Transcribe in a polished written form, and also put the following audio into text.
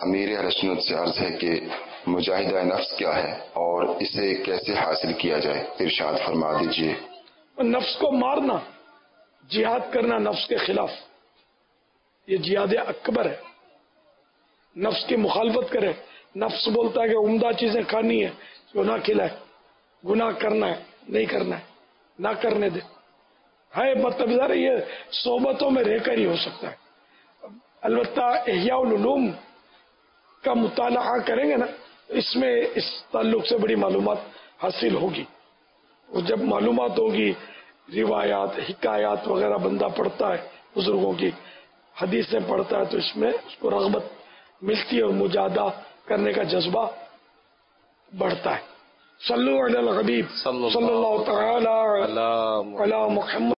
अमीर अहले सुन्नत से अर्ज है कि मुजाहिदा नफ्स क्या है और इसे कैसे हासिल किया जाए, इरशाद फरमा दीजिए। नफ्स को मारना, जिहाद करना नफ्स के खिलाफ, ये जिहाद अकबर है। नफ्स की मुखालफत करे। नफ्स बोलता है कि उम्दा चीजें खानी है, गुनाह खिलाए, गुनाह करना है, नहीं करना है, ना करने दे। है मतलब यार ये सोबतों में रहकर ही हो सकता है। अलबत्ता इह्या उल उलूम का मुताला करेंगे ना, इसमें इस ताल्लुक से बड़ी मालूमात हासिल होगी। और जब मालूमात होगी, रिवायात हिकायात वगैरह बंदा पढ़ता है, बुजुर्गों की हदीसें पढ़ता है, तो इसमें उसको रग़बत मिलती है और मुजाहदा करने का जज्बा बढ़ता है। सल्लु अलल हबीब सल्लल्लाहु तआला अला मुहम्मद।